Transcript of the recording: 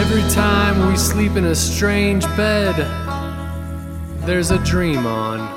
Every time we sleep in a strange bed, there's a dream on.